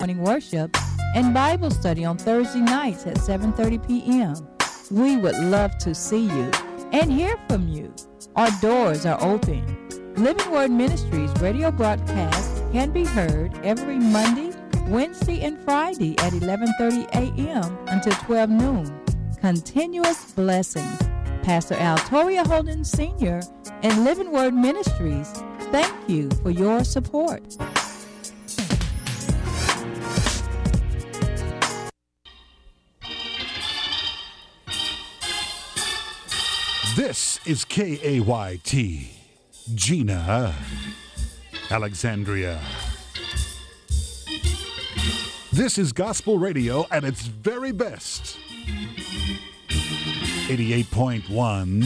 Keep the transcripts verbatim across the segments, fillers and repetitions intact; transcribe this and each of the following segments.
morning worship and Bible study on Thursday nights at seven thirty p.m. We would love to see you and hear from you. Our doors are open. Living Word Ministries radio broadcast can be heard every Monday, Wednesday, and Friday at eleven thirty a.m. until twelve noon. Continuous blessings. Pastor Al Toria Holden Senior and Living Word Ministries, thank you for your support. This is K A Y T, Gina, Alexandria. This is gospel radio at its very best. eighty-eight point one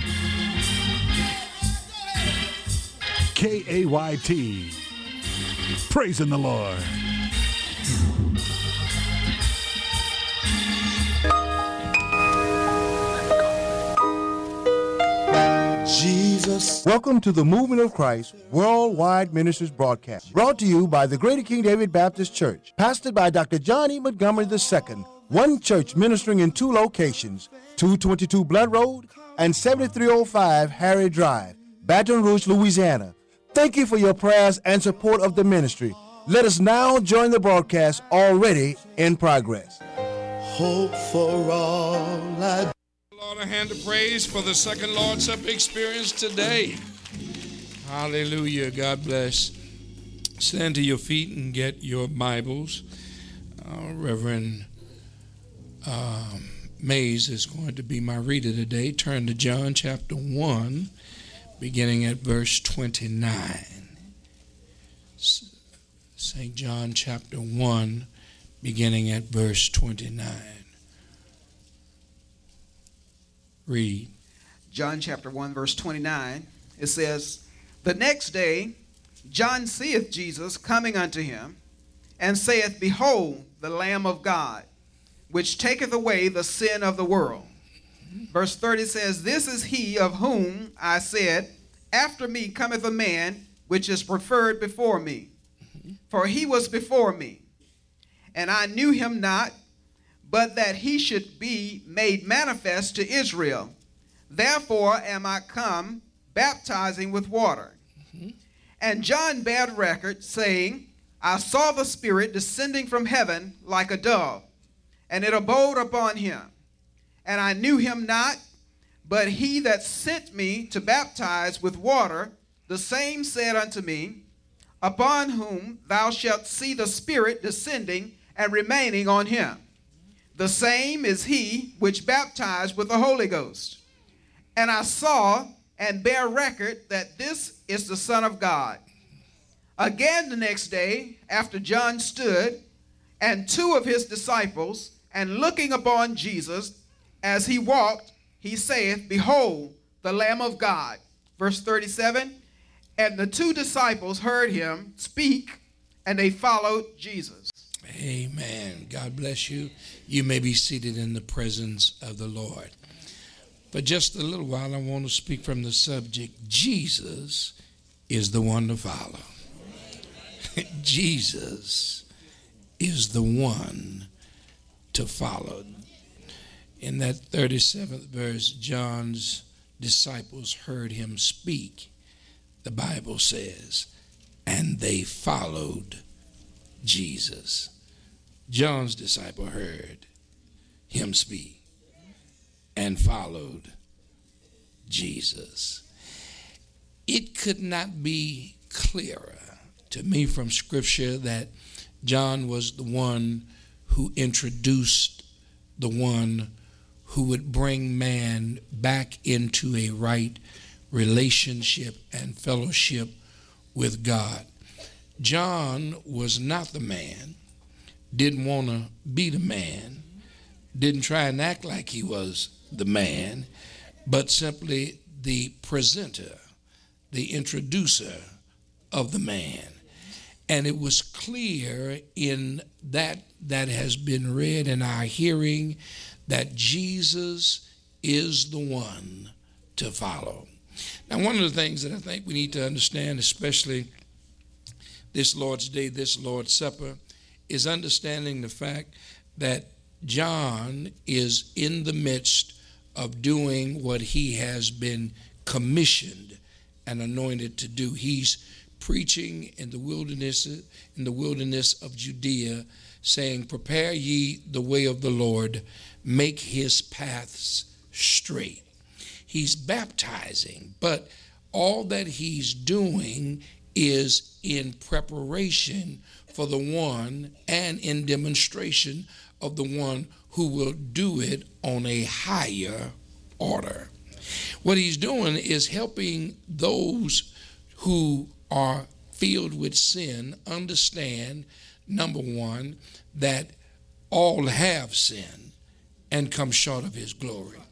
K A Y T, praising the Lord. Jesus. Welcome to the Movement of Christ Worldwide Ministries broadcast, brought to you by the Greater King David Baptist Church, pastored by Doctor John E. Montgomery the Second, one church ministering in two locations, two twenty-two Blood Road and seventy-three oh five Harry Drive, Baton Rouge, Louisiana. Thank you for your prayers and support of the ministry. Let us now join the broadcast already in progress. Hope for all I Lord, a hand of praise for the second Lord's Supper experience today. Hallelujah. God bless. Stand to your feet and get your Bibles. Uh, Reverend um, Mays is going to be my reader today. Turn to John chapter one, beginning at verse twenty-nine. Saint John chapter one, beginning at verse twenty-nine. Read. John chapter one, verse twenty-nine. It says, "The next day John seeth Jesus coming unto him, and saith, Behold, the Lamb of God, which taketh away the sin of the world." Verse thirty says, "This is he of whom I said, After me cometh a man, which is preferred before me. For he was before me, and I knew him not, but that he should be made manifest to Israel. Therefore am I come, baptizing with water." Mm-hmm. And John bare record, saying, "I saw the Spirit descending from heaven like a dove, and it abode upon him. And I knew him not, but he that sent me to baptize with water, the same said unto me, Upon whom thou shalt see the Spirit descending and remaining on him. The same is he which baptized with the Holy Ghost. And I saw and bear record that this is the Son of God." Again the next day, after John stood, and two of his disciples, and looking upon Jesus as he walked, he saith, "Behold, the Lamb of God." Verse thirty-seven, "And the two disciples heard him speak, and they followed Jesus." Amen. God bless you. You may be seated in the presence of the Lord. For just a little while, I want to speak from the subject, Jesus is the one to follow. Jesus is the one to follow. In that thirty-seventh verse, John's disciples heard him speak. The Bible says, and they followed Jesus. John's disciple heard him speak and followed Jesus. It could not be clearer to me from Scripture that John was the one who introduced the one who would bring man back into a right relationship and fellowship with God. John was not the man, didn't want to be the man, didn't try and act like he was the man, but simply the presenter, the introducer of the man. And it was clear in that that has been read in our hearing that Jesus is the one to follow. Now, one of the things that I think we need to understand, especially this Lord's Day, this Lord's Supper, is understanding the fact that John is in the midst of doing what he has been commissioned and anointed to do. He's preaching in the wilderness, in the wilderness of Judea, saying, "Prepare ye the way of the Lord, make his paths straight." He's baptizing, but all that he's doing is in preparation for the one and in demonstration of the one who will do it on a higher order. What he's doing is helping those who are filled with sin understand, number one, that all have sinned and come short of his glory,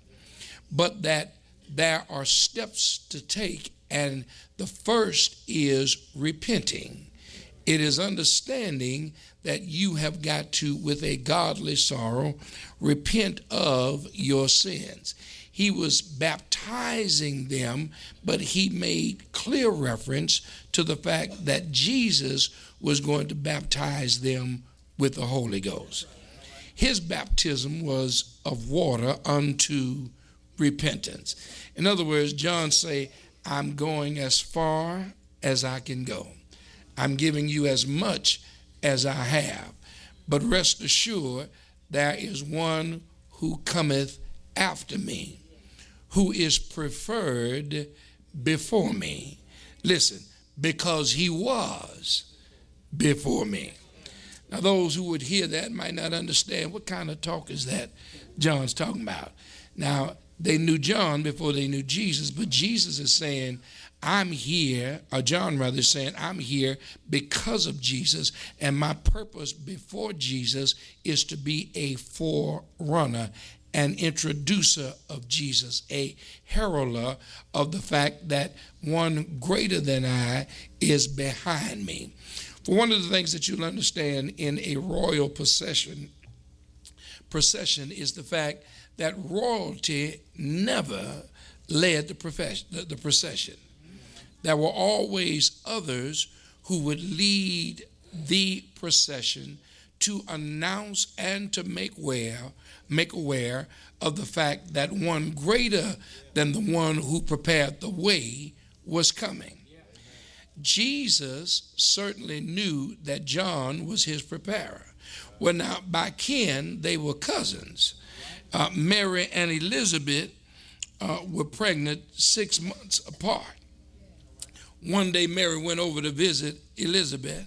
but that there are steps to take, and the first is repenting. It is understanding that you have got to, with a godly sorrow, repent of your sins. He was baptizing them, but he made clear reference to the fact that Jesus was going to baptize them with the Holy Ghost. His baptism was of water unto repentance. In other words, John say, I'm going as far as I can go. I'm giving you as much as I have. But rest assured, there is one who cometh after me, who is preferred before me. Listen, because he was before me. Now, those who would hear that might not understand what kind of talk is that John's talking about. Now, they knew John before they knew Jesus, but Jesus is saying, I'm here, or John rather is saying, I'm here because of Jesus, and my purpose before Jesus is to be a forerunner, an introducer of Jesus, a heralder of the fact that one greater than I is behind me. For one of the things that you'll understand in a royal procession, procession is the fact that royalty never led the, profession, the, the procession. There were always others who would lead the procession to announce and to make aware, make aware of the fact that one greater than the one who prepared the way was coming. Jesus certainly knew that John was his preparer. Well, now, by kin, they were cousins. Uh, Mary and Elizabeth uh, were pregnant six months apart. One day, Mary went over to visit Elizabeth,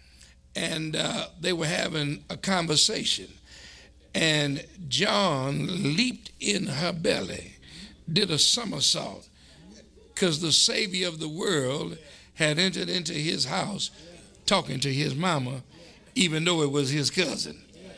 and uh, they were having a conversation. And John leaped in her belly, did a somersault, because the Savior of the world had entered into his house talking to his mama, even though it was his cousin.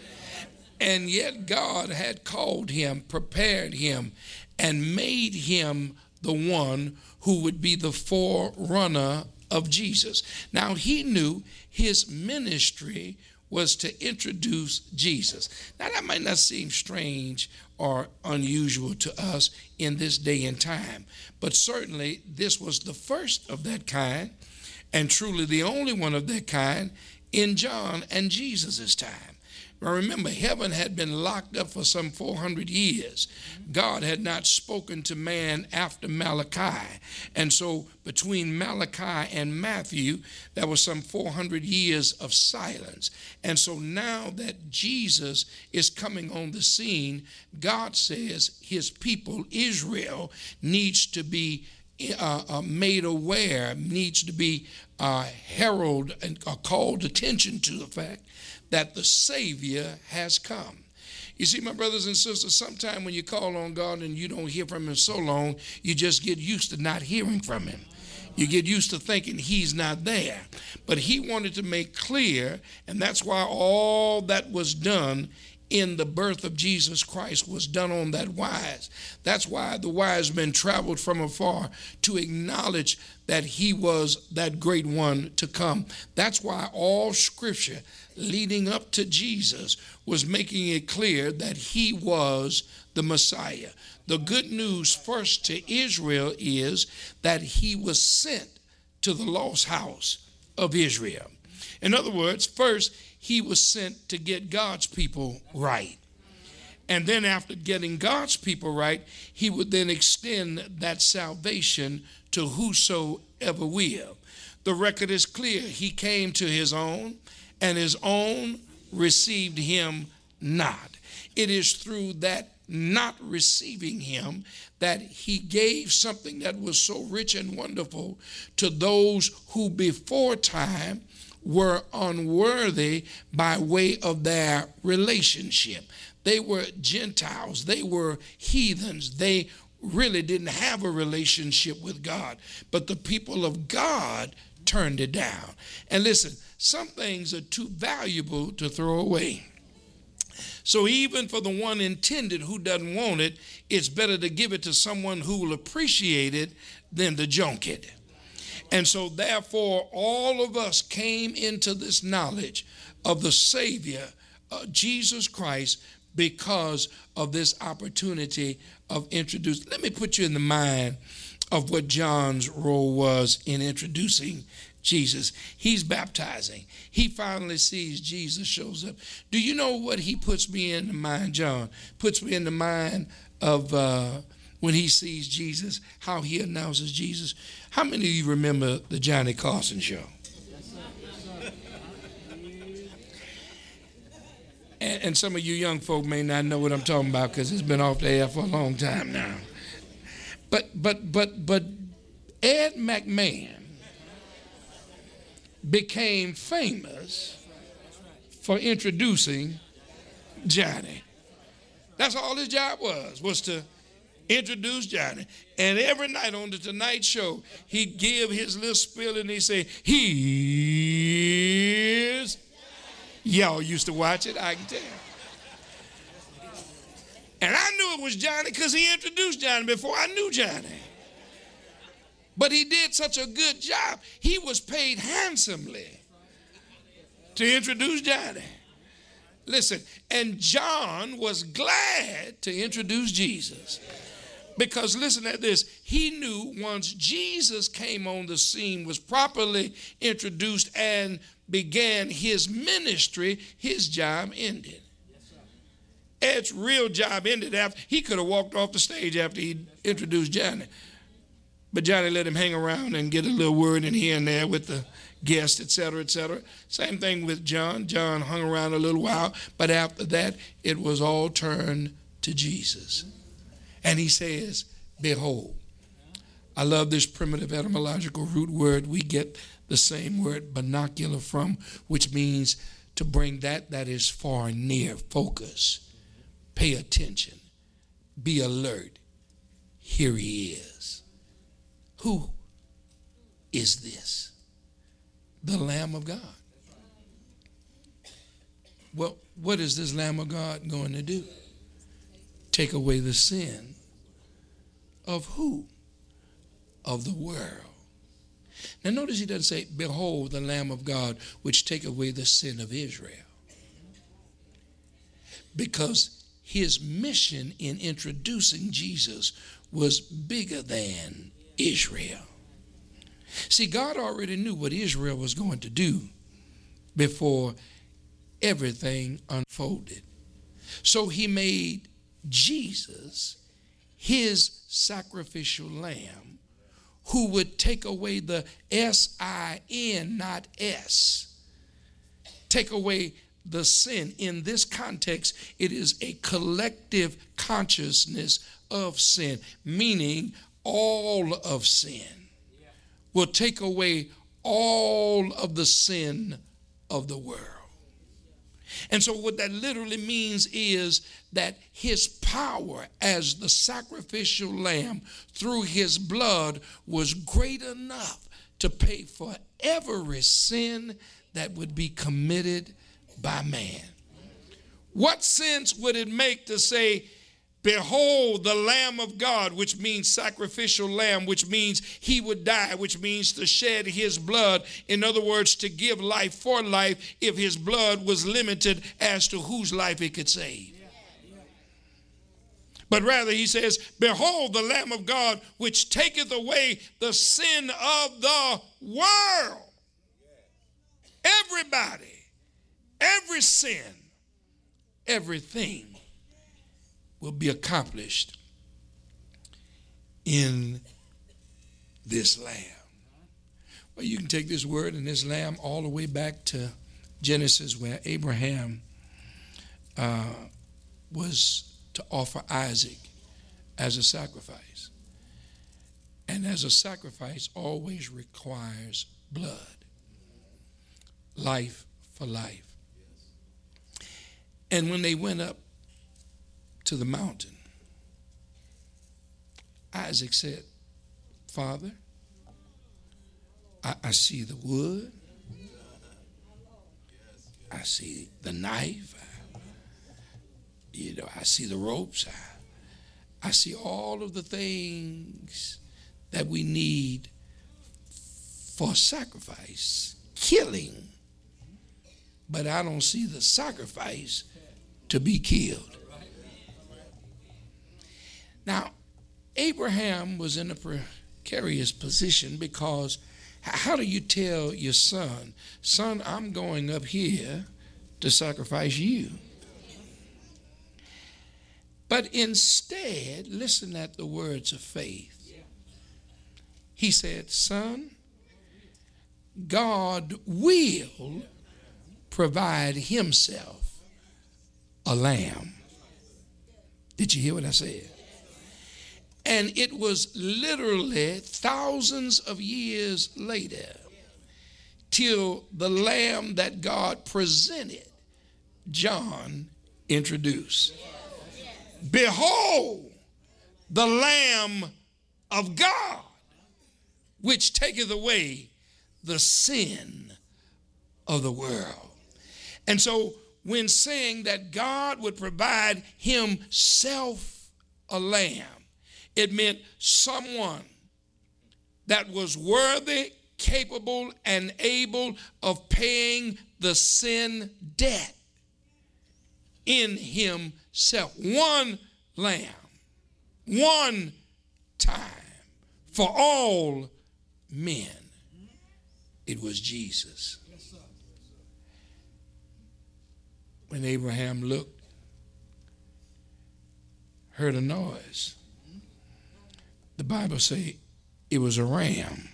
And yet God had called him, prepared him, and made him the one who would be the forerunner of Jesus. Now, he knew his ministry was to introduce Jesus. Now, that might not seem strange or unusual to us in this day and time, but certainly this was the first of that kind, and truly the only one of that kind in John and Jesus' time. Now remember, heaven had been locked up for some four hundred years. God had not spoken to man after Malachi. And so between Malachi and Matthew, there was some four hundred years of silence. And so now that Jesus is coming on the scene, God says his people, Israel, needs to be uh, uh, made aware, needs to be uh, heralded and uh, called attention to the fact that the Savior has come. You see, my brothers and sisters, sometimes when you call on God and you don't hear from him so long, you just get used to not hearing from him. You get used to thinking he's not there. But he wanted to make clear, and that's why all that was done in the birth of Jesus Christ was done on that wise. That's why the wise men traveled from afar to acknowledge that he was that great one to come. That's why all scripture leading up to Jesus was making it clear that he was the Messiah. The good news first to Israel is that he was sent to the lost house of Israel. In other words, first, he was sent to get God's people right. And then after getting God's people right, he would then extend that salvation to whosoever will. The record is clear. He came to his own, and his own received him not. It is through that not receiving him that he gave something that was so rich and wonderful to those who before time were unworthy by way of their relationship. They were Gentiles. They were heathens. They really didn't have a relationship with God. But the people of God turned it down. And listen, some things are too valuable to throw away. So even for the one intended who doesn't want it, it's better to give it to someone who will appreciate it than to junk it. And so therefore, all of us came into this knowledge of the Savior, uh, Jesus Christ, because of this opportunity of introducing. Let me put you in the mind of what John's role was in introducing Jesus. He's baptizing. He finally sees Jesus shows up. Do you know what he puts me in the mind, John? Puts me in the mind of uh, when he sees Jesus, how he announces Jesus. How many of you remember the Johnny Carson show? And, and some of you young folk may not know what I'm talking about because it's been off the air for a long time now. But but but but Ed McMahon became famous for introducing Johnny. That's all his job was, was to introduce Johnny. And every night on the Tonight Show, he'd give his little spiel and he'd say, here's. Y'all used to watch it, I can tell. And I knew it was Johnny because he introduced Johnny before I knew Johnny. But he did such a good job. He was paid handsomely to introduce Johnny. Listen, and John was glad to introduce Jesus. Because listen at this, he knew once Jesus came on the scene, was properly introduced and began his ministry, his job ended. Ed's real job ended after, he could have walked off the stage after he introduced Johnny. But Johnny let him hang around and get a little word in here and there with the guests, et cetera, et cetera. Same thing with John. John hung around a little while, but after that, it was all turned to Jesus. And he says, behold. I love this primitive etymological root word. We get the same word binocular from, which means to bring that that is far and near. Focus, pay attention, be alert. Here he is. Who is this? The Lamb of God. Well, what is this Lamb of God going to do? Take away the sin of who? Of the world. Now notice he doesn't say, behold the Lamb of God, which take away the sin of Israel. Because his mission in introducing Jesus was bigger than Israel. See, God already knew what Israel was going to do before everything unfolded. So he made Jesus his sacrificial lamb who would take away the S I N, not S. Take away the sin. In this context, it is a collective consciousness of sin, meaning all of sin. Will take away all of the sin of the world. And so what that literally means is that his power as the sacrificial lamb through his blood was great enough to pay for every sin that would be committed by man. What sense would it make to say, behold the Lamb of God, which means sacrificial lamb, which means he would die, which means to shed his blood. In other words, to give life for life if his blood was limited as to whose life it could save. But rather he says, behold the Lamb of God, which taketh away the sin of the world. Everybody, every sin, everything will be accomplished in this lamb. Well, you can take this word and this lamb all the way back to Genesis, where Abraham uh, was to offer Isaac as a sacrifice. And as a sacrifice always requires blood. Life for life. And when they went up to the mountain, Isaac said, Father, I, I see the wood. I see the knife. I, you know, I see the ropes. I, I see all of the things that we need for sacrifice, killing. But I don't see the sacrifice to be killed. Now, Abraham was in a precarious position because how do you tell your son, son, I'm going up here to sacrifice you? But instead, listen at the words of faith. He said, son, God will provide himself a lamb. Did you hear what I said? And it was literally thousands of years later till the lamb that God presented, John introduced. Behold, the Lamb of God, which taketh away the sin of the world. And so when saying that God would provide himself a lamb, it meant someone that was worthy, capable, and able of paying the sin debt in himself. One lamb, one time for all men. It was Jesus. When Abraham looked, heard a noise, the Bible says it was a ram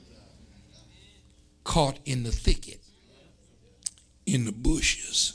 caught in the thicket, in the bushes.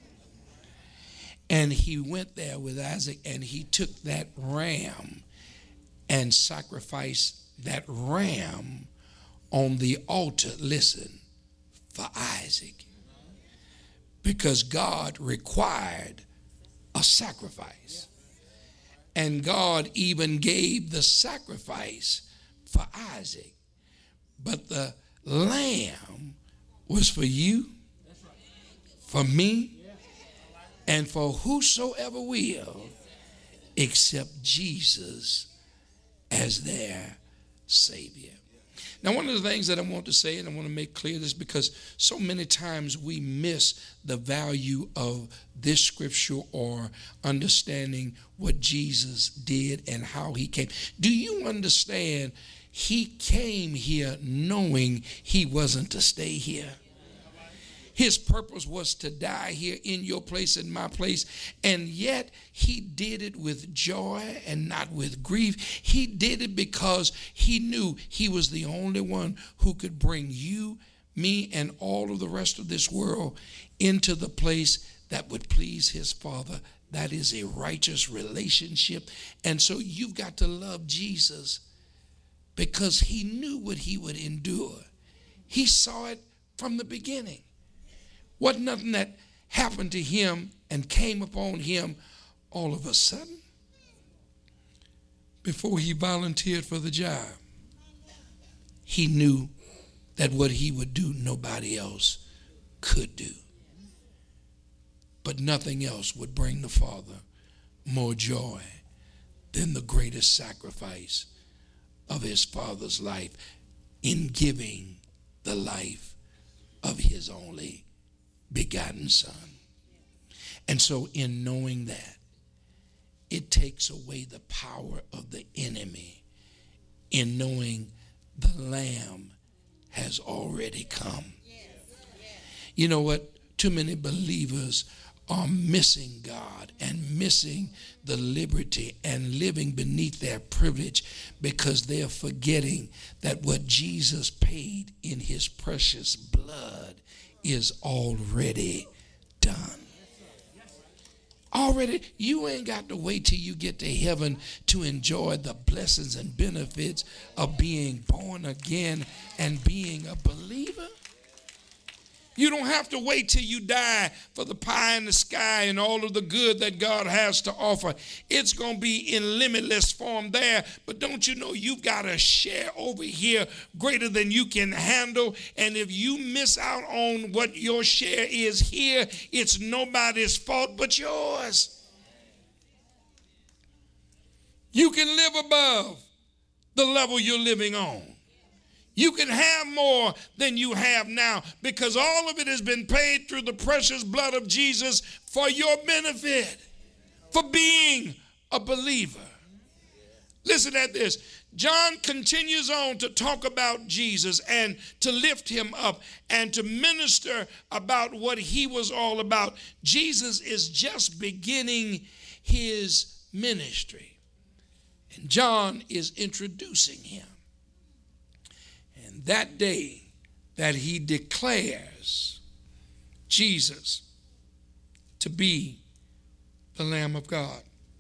And he went there with Isaac and he took that ram and sacrificed that ram on the altar, listen, for Isaac. Because God required a sacrifice. And God even gave the sacrifice for Isaac. But the lamb was for you, for me, and for whosoever will accept Jesus as their Savior. Now, one of the things that I want to say, and I want to make clear this because so many times we miss the value of this scripture or understanding what Jesus did and how he came. Do you understand he came here knowing he wasn't to stay here? His purpose was to die here in your place and my place, and yet he did it with joy and not with grief. He did it because he knew he was the only one who could bring you, me, and all of the rest of this world into the place that would please his Father. That is a righteous relationship. And so you've got to love Jesus because he knew what he would endure. He saw it from the beginning. Wasn't nothing that happened to him and came upon him all of a sudden before he volunteered for the job. He knew that what he would do, nobody else could do. But nothing else would bring the Father more joy than the greatest sacrifice of his Father's life in giving the life of his only begotten Son. And so in knowing that, it takes away the power of the enemy in knowing the Lamb has already come. You know what? too many believers are missing God and missing the liberty and living beneath their privilege because they're forgetting that what Jesus paid in his precious blood is already done. Already, you ain't got to wait till you get to heaven to enjoy the blessings and benefits of being born again and being a believer. You don't have to wait till you die for the pie in the sky and all of the good that God has to offer. It's going to be in limitless form there. But don't you know you've got a share over here greater than you can handle? And if you miss out on what your share is here, it's nobody's fault but yours. You can live above the level you're living on. You can have more than you have now because all of it has been paid through the precious blood of Jesus for your benefit, for being a believer. Listen at this. John continues on to talk about Jesus and to lift him up and to minister about what he was all about. Jesus is just beginning his ministry, and John is introducing him. That day that he declares Jesus to be the Lamb of God.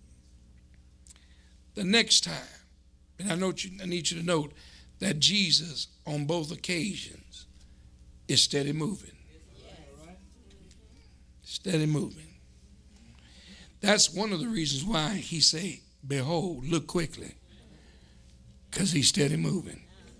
The next time, and I, note you, I need you to note that Jesus on both occasions is steady moving. Steady moving. That's one of the reasons why he say, behold, look quickly, because he's steady moving.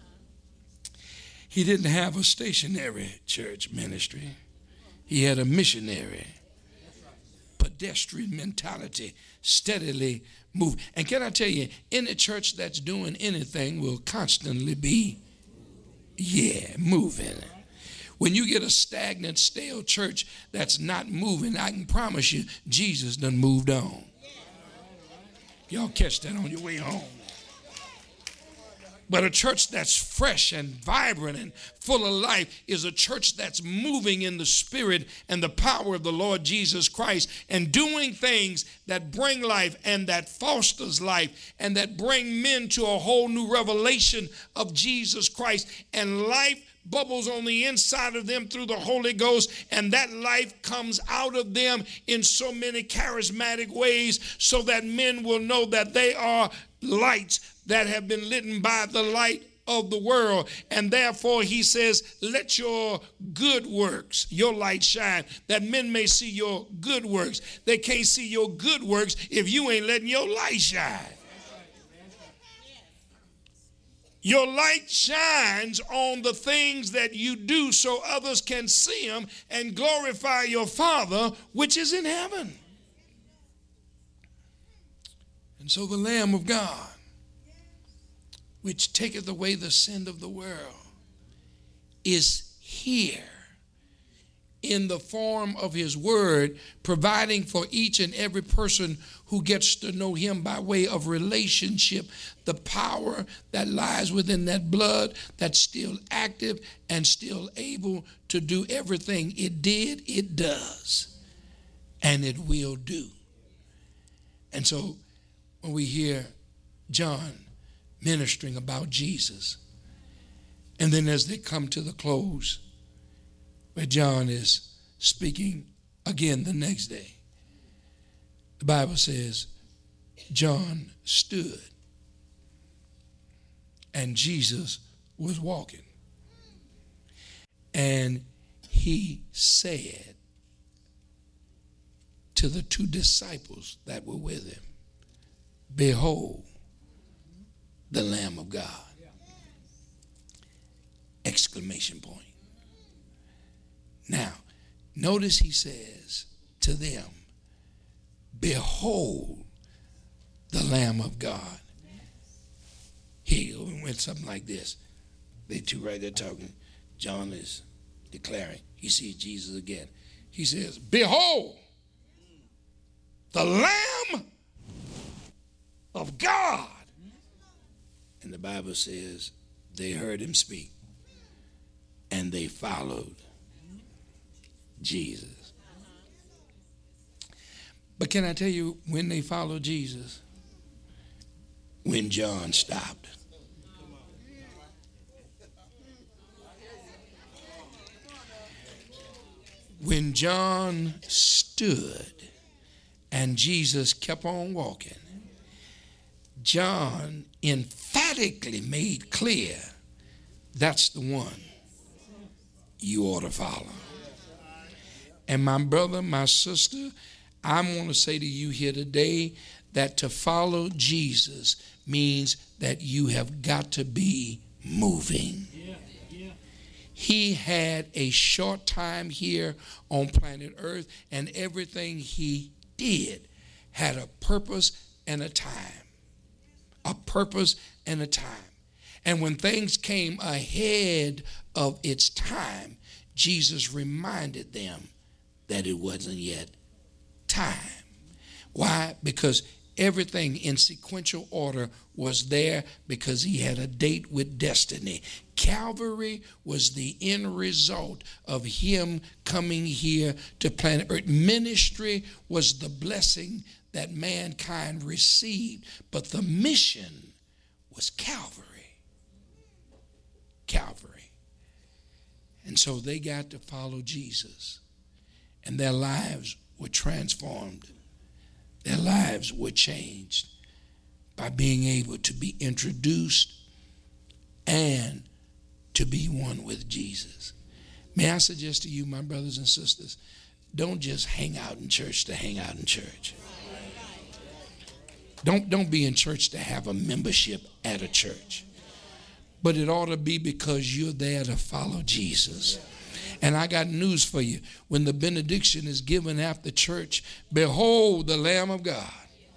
He didn't have a stationary church ministry. He had a missionary, pedestrian mentality, steadily move. And can I tell you, any church that's doing anything will constantly be, yeah, moving. When you get a stagnant, stale church that's not moving, I can promise you, Jesus done moved on. Y'all catch that on your way home. But a church that's fresh and vibrant and full of life is a church that's moving in the spirit and the power of the Lord Jesus Christ and doing things that bring life and that fosters life and that bring men to a whole new revelation of Jesus Christ. And life bubbles on the inside of them through the Holy Ghost, and that life comes out of them in so many charismatic ways so that men will know that they are lights that have been lit by the light of the world. And therefore he says, let your good works, your light shine, that men may see your good works. They can't see your good works if you ain't letting your light shine. Your light shines on the things that you do so others can see them and glorify your Father which is in heaven. And so the Lamb of God, which taketh away the sin of the world, is here in the form of his word, providing for each and every person who gets to know him by way of relationship, the power that lies within that blood that's still active and still able to do everything it did, it does, and it will do. And so when we hear John ministering about Jesus, and then as they come to the close, where John is speaking again the next day, the Bible says John stood and Jesus was walking, and he said to the two disciples that were with him, behold the Lamb of God. Exclamation point. Now, notice he says to them, behold the Lamb of God. Here we went something like this. They two right there talking. John is declaring. He sees Jesus again. He says, behold the Lamb of God. And the Bible says they heard him speak and they followed Jesus. But can I tell you when they followed Jesus? When John stopped. When John stood and Jesus kept on walking, John emphatically made clear that's the one you ought to follow. And my brother, my sister, I want to say to you here today that to follow Jesus means that you have got to be moving. He had a short time here on planet Earth, and everything he did had a purpose and a time. A purpose and a time. And when things came ahead of its time, Jesus reminded them that it wasn't yet time. Why? Because everything in sequential order was there because he had a date with destiny. Calvary was the end result of him coming here to planet Earth. Ministry was the blessing that mankind received, but the mission was Calvary. Calvary. And so they got to follow Jesus, and their lives were transformed. Their lives were changed by being able to be introduced and to be one with Jesus. May I suggest to you, my brothers and sisters, don't just hang out in church to hang out in church. Don't, don't be in church to have a membership at a church. But it ought to be because you're there to follow Jesus. And I got news for you. When the benediction is given after church, behold the Lamb of God.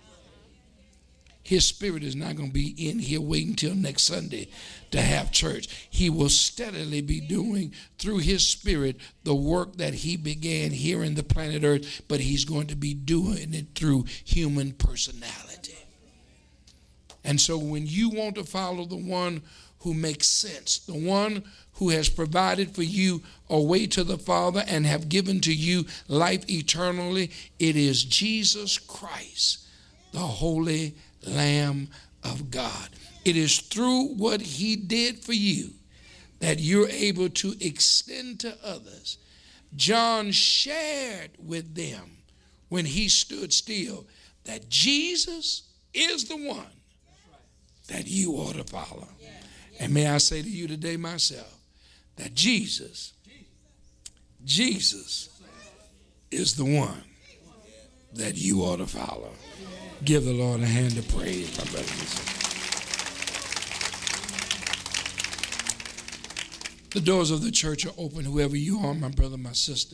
His spirit is not going to be in here waiting till next Sunday to have church. He will steadily be doing through his spirit the work that he began here in the planet Earth, but he's going to be doing it through human personality. And so when you want to follow the one who makes sense, the one who has provided for you a way to the Father and have given to you life eternally, it is Jesus Christ, the Holy Lamb of God. It is through what he did for you that you're able to extend to others. John shared with them when he stood still that Jesus is the one that you ought to follow. And may I say to you today myself, that Jesus, Jesus is the one that you ought to follow. Give the Lord a hand of praise, my brothers and sisters. The doors of the church are open, whoever you are, my brother, my sister.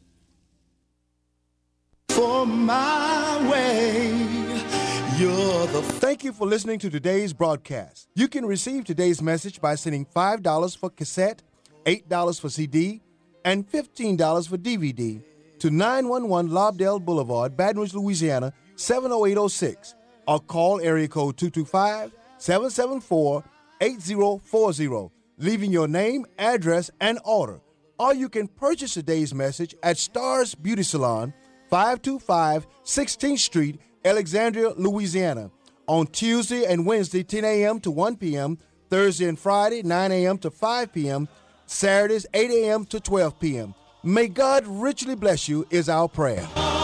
For my way, you're the... Thank you for listening to today's broadcast. You can receive today's message by sending five dollars for cassette, eight dollars for C D, and fifteen dollars for D V D to nine one one Lobdell Boulevard, Baton Rouge, Louisiana, seven oh eight oh six, or call area code two two five, seven seven four, eight oh four oh, leaving your name, address, and order. Or you can purchase today's message at Stars Beauty Salon, five two five sixteenth Street, Alexandria, Louisiana, on Tuesday and Wednesday, ten a.m. to one p.m., Thursday and Friday, nine a.m. to five p.m., Saturdays, eight a.m. to twelve p.m. May God richly bless you is our prayer.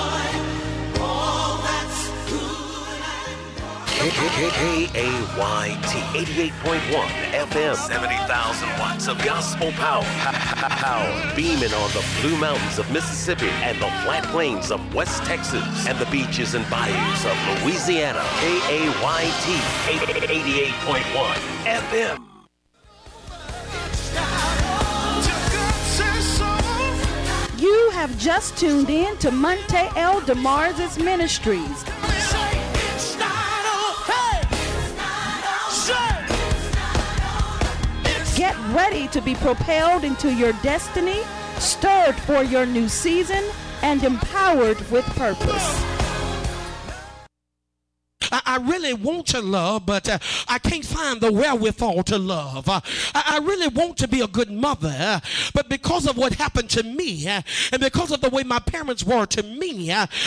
K A Y T, eighty-eight point one F M, seventy thousand watts of gospel power. Power beaming on the Blue Mountains of Mississippi and the flat plains of West Texas and the beaches and bayous of Louisiana. K A Y T, eighty-eight point one F M. You have just tuned in to Monte L. DeMars' Ministries. Get ready to be propelled into your destiny, stirred for your new season, and empowered with purpose. I, I I really want to love, but uh, I can't find the wherewithal to love. Uh, I, I really want to be a good mother, uh, but because of what happened to me uh, and because of the way my parents were to me, uh,